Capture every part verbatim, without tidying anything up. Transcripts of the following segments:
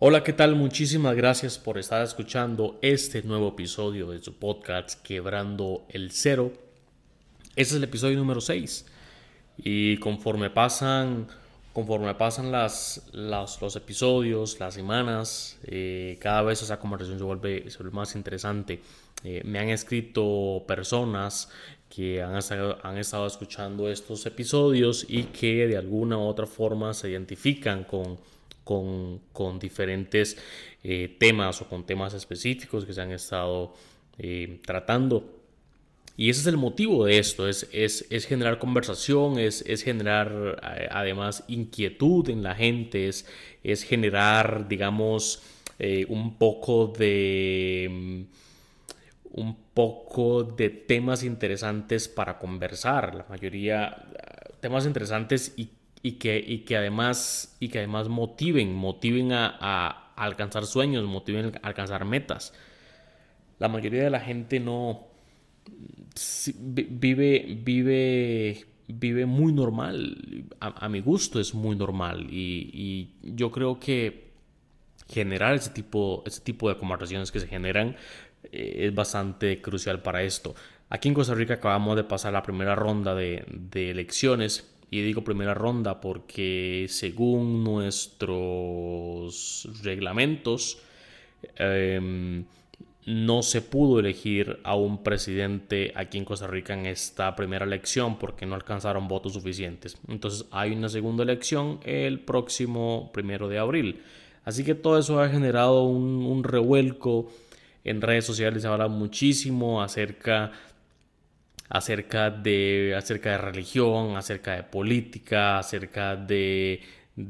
Hola, ¿qué tal? Muchísimas gracias por estar escuchando este nuevo episodio de su podcast Quebrando el Cero. Este es el episodio número seis y conforme pasan, conforme pasan las, las- los episodios, las semanas, eh, cada vez esa conversación se vuelve, se vuelve más interesante. Eh, me han escrito personas que han estado, han estado escuchando estos episodios y que de alguna u otra forma se identifican con, con, con diferentes eh, temas o con temas específicos que se han estado eh, tratando. Y ese es el motivo de esto, es, es, es generar conversación, es, es generar eh, además inquietud en la gente, es, es generar, digamos, eh, un poco de un poco de temas interesantes para conversar. La mayoría uh, temas interesantes y, y, que, y, que además, y que además motiven, motiven a, a, a alcanzar sueños, motiven a alcanzar metas. La mayoría de la gente no vive, vive, vive muy normal. A, a mi gusto es muy normal. Y, y yo creo que generar ese tipo, ese tipo de conversaciones que se generan eh, es bastante crucial para esto. Aquí en Costa Rica acabamos de pasar la primera ronda de, de elecciones. Y digo primera ronda porque según nuestros reglamentos, eh, no se pudo elegir a un presidente aquí en Costa Rica en esta primera elección porque no alcanzaron votos suficientes. Entonces hay una segunda elección el próximo primero de abril. Así que todo eso ha generado un, un revuelco. En redes sociales se habla muchísimo acerca, acerca, de, acerca de religión, acerca de política, acerca de,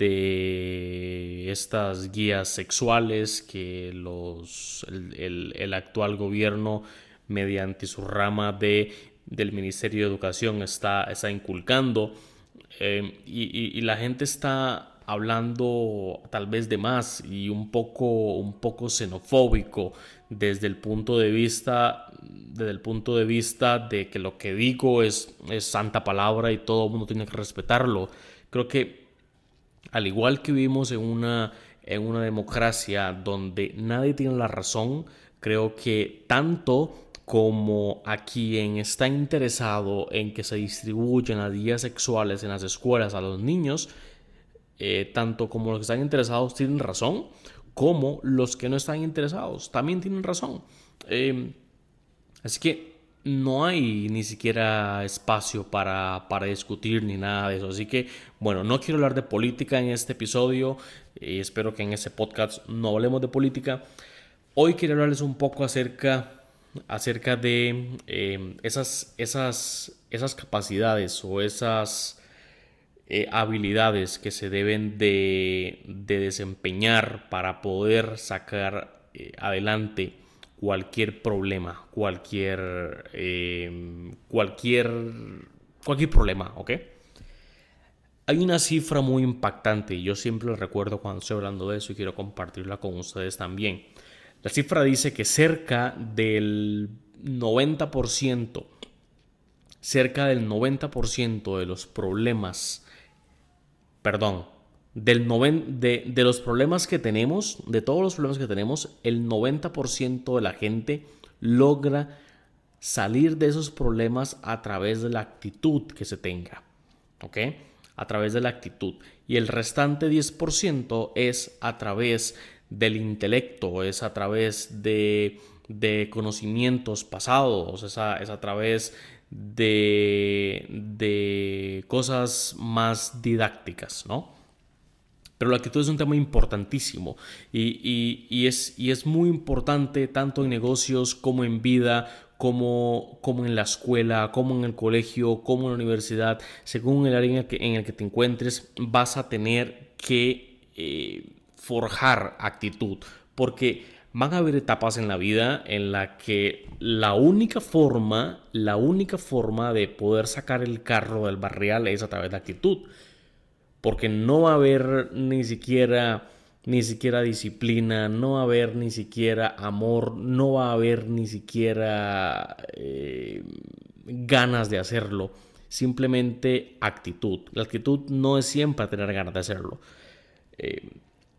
de estas guías sexuales que los, el, el, el actual gobierno, mediante su rama de, del Ministerio de Educación, está, está inculcando. Eh, y, y, y la gente está hablando tal vez de más y un poco, un poco xenofóbico desde el punto de vista desde el punto de vista de que lo que digo es, es santa palabra y todo el mundo tiene que respetarlo. Creo que al igual que vivimos en una, en una democracia donde nadie tiene la razón, creo que tanto como a quien está interesado en que se distribuyan las guías sexuales en las escuelas a los niños, eh, tanto como los que están interesados tienen razón, como los que no están interesados también tienen razón. Eh, así que no hay ni siquiera espacio para, para discutir ni nada de eso. Así que, bueno, no quiero hablar de política en este episodio. Y espero que en este podcast no hablemos de política. Hoy quiero hablarles un poco acerca, acerca de eh, esas, esas, esas capacidades o esas eh, habilidades que se deben de, de desempeñar para poder sacar eh, adelante cualquier problema, cualquier, eh, cualquier, cualquier problema, ¿ok? Hay una cifra muy impactante y yo siempre la recuerdo cuando estoy hablando de eso y quiero compartirla con ustedes también. La cifra dice que cerca del noventa por ciento, cerca del noventa por ciento de los problemas perdón, del noven, de, de los problemas que tenemos, de todos los problemas que tenemos, el noventa por ciento de la gente logra salir de esos problemas a través de la actitud que se tenga, ¿ok? A través de la actitud. Y el restante diez por ciento es a través del intelecto, es a través de, de conocimientos pasados, es a, es a través de, de cosas más didácticas, ¿no? Pero la actitud es un tema importantísimo y, y, y, es, y es muy importante tanto en negocios como en vida, como, como en la escuela, como en el colegio, como en la universidad. Según el área en el que, en el que te encuentres, vas a tener que eh, forjar actitud, porque van a haber etapas en la vida en la que la única forma, la única forma de poder sacar el carro del barrial es a través de actitud, porque no va a haber ni siquiera ni siquiera disciplina, no va a haber ni siquiera amor, no va a haber ni siquiera eh, ganas de hacerlo, simplemente actitud. La actitud no es siempre tener ganas de hacerlo. Eh,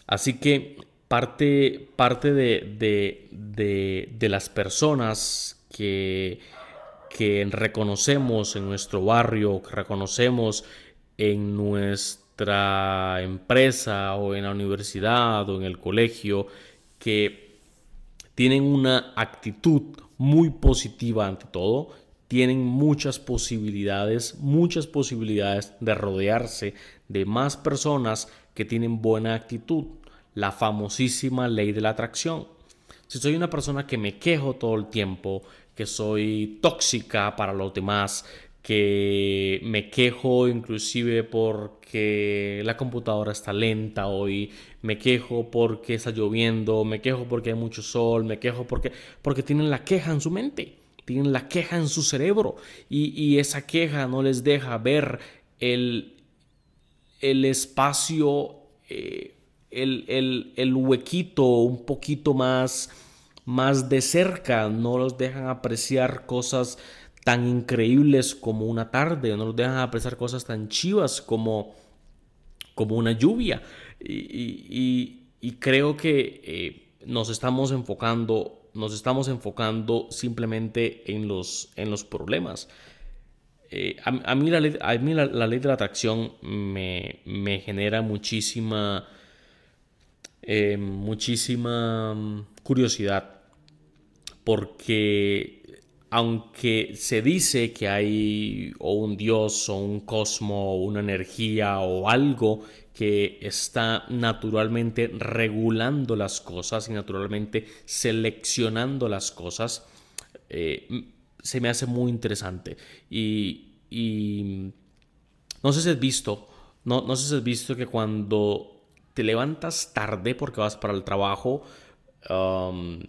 Así que parte, parte de, de, de, de las personas que, que reconocemos en nuestro barrio, que reconocemos en nuestra empresa o en la universidad o en el colegio, que tienen una actitud muy positiva ante todo, tienen muchas posibilidades, muchas posibilidades de rodearse de más personas que tienen buena actitud. La famosísima ley de la atracción. Si soy una persona que me quejo todo el tiempo, que soy tóxica para los demás, que me quejo inclusive porque la computadora está lenta hoy, me quejo porque está lloviendo, me quejo porque hay mucho sol, me quejo porque, porque tienen la queja en su mente, tienen la queja en su cerebro y, y esa queja no les deja ver el, el espacio, eh, el, el, el huequito un poquito más, más de cerca, no los dejan apreciar cosas tan increíbles como una tarde, no los dejan apreciar cosas tan chivas como, como una lluvia. Y, y, y creo que eh, nos estamos enfocando, nos estamos enfocando simplemente en los, en los problemas. Eh, a, a, mí, la ley, a mí la, la ley de la atracción me, me genera muchísima, eh, muchísima curiosidad, porque aunque se dice que hay o un dios o un cosmo o una energía o algo que está naturalmente regulando las cosas y naturalmente seleccionando las cosas, eh, se me hace muy interesante. Y, y no sé si has visto, no, no sé si has visto que cuando te levantas tarde porque vas para el trabajo, um,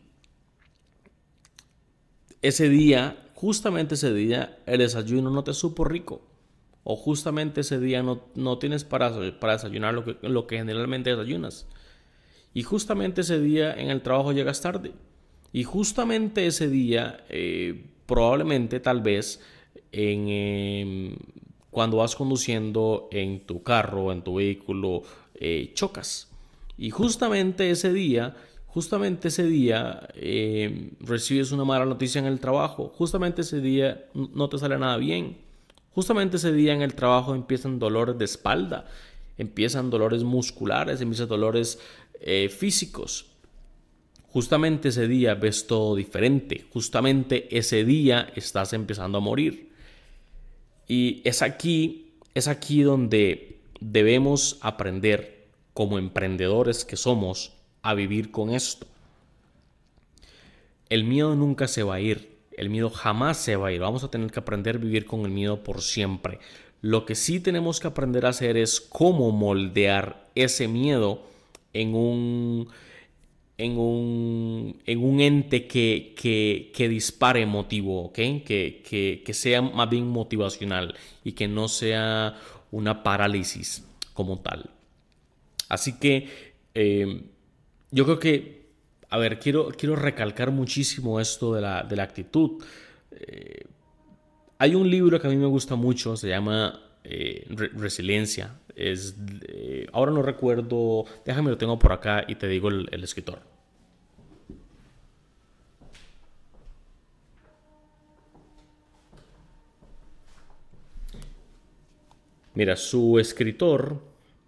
ese día, justamente ese día, el desayuno no te supo rico. O justamente ese día no, no tienes para, para desayunar lo que, lo que generalmente desayunas. Y justamente ese día en el trabajo llegas tarde. Y justamente ese día, eh, probablemente, tal vez, en, eh, cuando vas conduciendo en tu carro, en tu vehículo, eh, chocas. Y justamente ese día, justamente ese día eh, recibes una mala noticia en el trabajo. Justamente ese día no te sale nada bien. Justamente ese día en el trabajo empiezan dolores de espalda, empiezan dolores musculares, empiezan dolores eh, físicos. Justamente ese día ves todo diferente. Justamente ese día estás empezando a morir. Y es aquí, es aquí donde debemos aprender, como emprendedores que somos, a vivir con esto. El miedo nunca se va a ir. El miedo jamás se va a ir. Vamos a tener que aprender a vivir con el miedo por siempre. Lo que sí tenemos que aprender a hacer es cómo moldear ese miedo en un, en un, en un ente que, que, que dispare emotivo, ¿ok? Que, que, que sea más bien motivacional y que no sea una parálisis como tal. Así que eh, yo creo que, a ver, quiero, quiero recalcar muchísimo esto de la, de la actitud. Eh, hay un libro que a mí me gusta mucho, se llama eh, Re- Resiliencia. Es, eh, ahora no recuerdo, déjame lo tengo por acá y te digo el, el escritor. Mira, su escritor,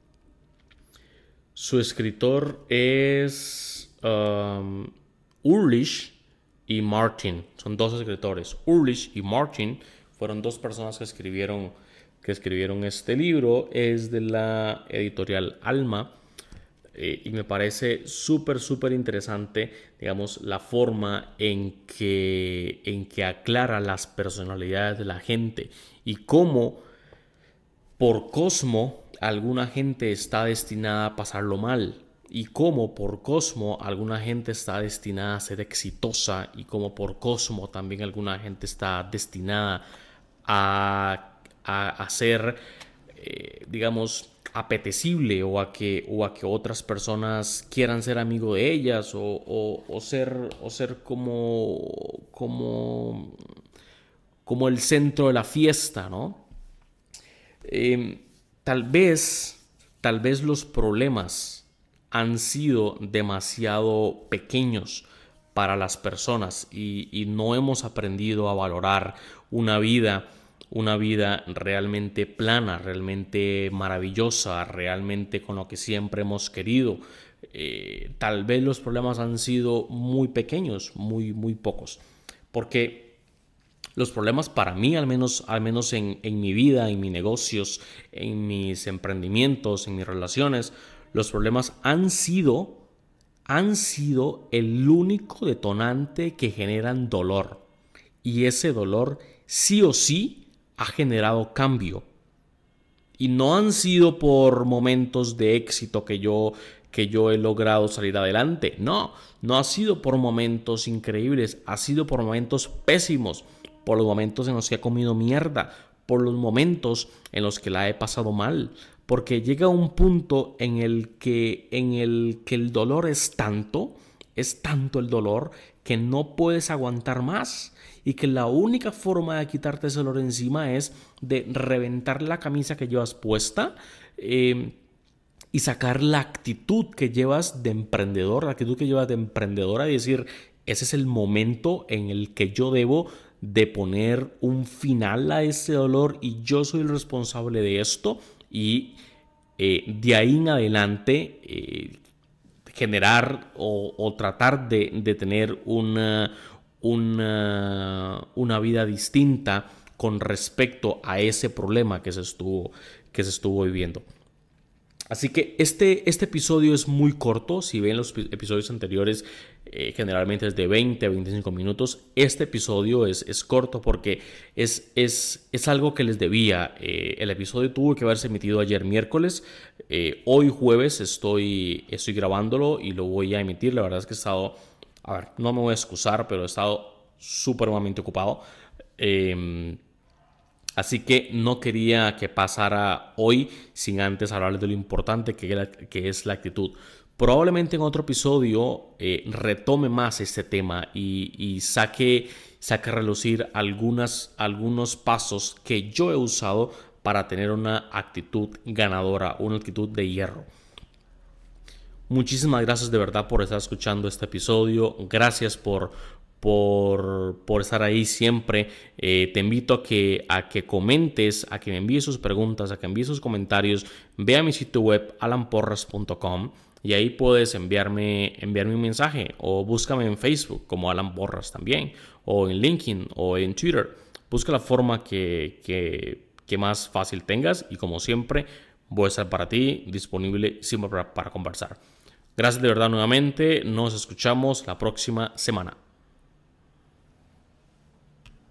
su escritor es um, Ulrich y Martin. Son dos escritores. Ulrich y Martin fueron dos personas que escribieron, que escribieron este libro. Es de la editorial Alma. Eh, y me parece súper, súper interesante, digamos, la forma en que, en que aclara las personalidades de la gente y cómo por cosmo alguna gente está destinada a pasarlo mal y cómo por cosmo alguna gente está destinada a ser exitosa y cómo por cosmo también alguna gente está destinada a, a, a ser, eh, digamos, apetecible o a que, o a que otras personas quieran ser amigo de ellas o, o, o ser, o ser como, como, como el centro de la fiesta, ¿no? Eh, tal vez, tal vez los problemas, han sido demasiado pequeños para las personas y, y no hemos aprendido a valorar una vida, una vida realmente plana, realmente maravillosa, realmente con lo que siempre hemos querido. Eh, tal vez los problemas han sido muy pequeños, muy, muy pocos, porque los problemas para mí, al menos, al menos en, en mi vida, en mis negocios, en mis emprendimientos, en mis relaciones, los problemas han sido han sido el único detonante que generan dolor. Y ese dolor sí o sí ha generado cambio. Y no han sido por momentos de éxito que yo, que yo he logrado salir adelante. No, no ha sido por momentos increíbles. Ha sido por momentos pésimos. Por los momentos en los que he comido mierda. Por los momentos en los que la he pasado mal. Porque llega un punto en el que, en el que el dolor es tanto, es tanto el dolor, que no puedes aguantar más. Y que la única forma de quitarte ese dolor encima es de reventar la camisa que llevas puesta eh, y sacar la actitud que llevas de emprendedor, la actitud que llevas de emprendedora y decir, ese es el momento en el que yo debo de poner un final a ese dolor y yo soy el responsable de esto. Y eh, de ahí en adelante eh, generar o, o tratar de, de tener una, una, una vida distinta con respecto a ese problema que se estuvo, que se estuvo viviendo. Así que este, este episodio es muy corto. Si ven los episodios anteriores, eh, generalmente es de veinte a veinticinco minutos. Este episodio es, es corto porque es, es, es algo que les debía. Eh, el episodio tuvo que haberse emitido ayer miércoles. Eh, hoy jueves estoy, estoy grabándolo y lo voy a emitir. La verdad es que he estado, a ver, no me voy a excusar, pero he estado supremamente ocupado. Eh, Así que no quería que pasara hoy sin antes hablarles de lo importante que es la actitud. Probablemente en otro episodio eh, retome más este tema y, y saque, saque a relucir algunas, algunos pasos que yo he usado para tener una actitud ganadora, una actitud de hierro. Muchísimas gracias de verdad por estar escuchando este episodio. Gracias por... Por, por estar ahí siempre. Eh, te invito a que, a que comentes, a que me envíes sus preguntas, a que envíes sus comentarios. Ve a mi sitio web alan porras punto com y ahí puedes enviarme, enviarme un mensaje o búscame en Facebook como Alan Porras también, o en LinkedIn o en Twitter. Busca la forma que, que, que más fácil tengas y como siempre voy a estar para ti disponible siempre para, para conversar. Gracias de verdad nuevamente. Nos escuchamos la próxima semana.